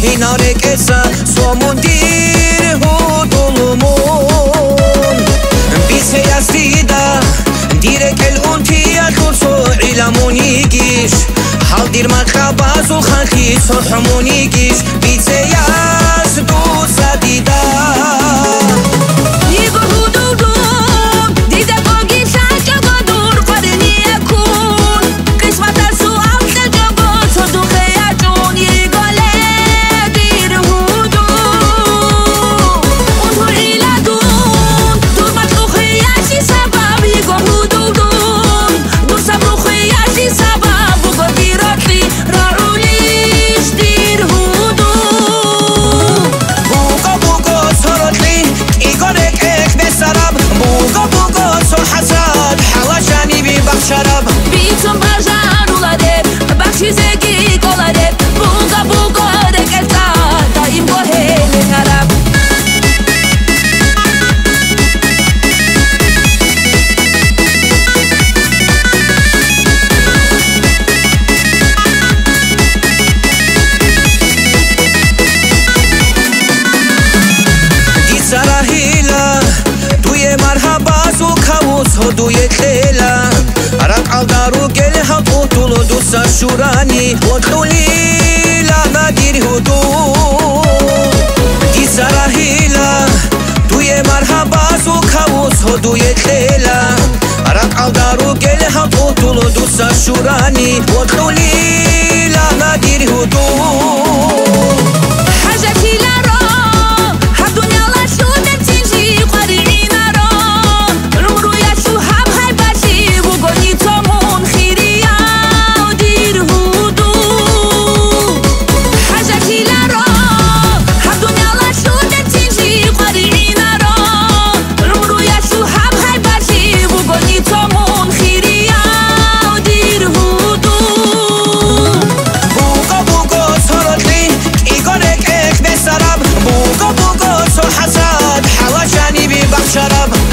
Hinarекеса сомундир худулумун Бисе ястида дирекел унтия турсо иламунигиш Халдир махабазу халки сохмунигиш Бисе ясту садида شراب بیتون بجار اولاده بخشی زگی کلاده بوگا بوگا دکلتا دایم با هل نراب دی سراهیلا توی مرحبا زو کاوس هدوی خیلا Aldaru gel hak utulu dusa şurani Otuli lama dir hudu Di sarahila Tuye marhaba zu kavus hoduye khela Arak aldaru gel hak utulu dusa şurani Otuli lama dir hudu شراب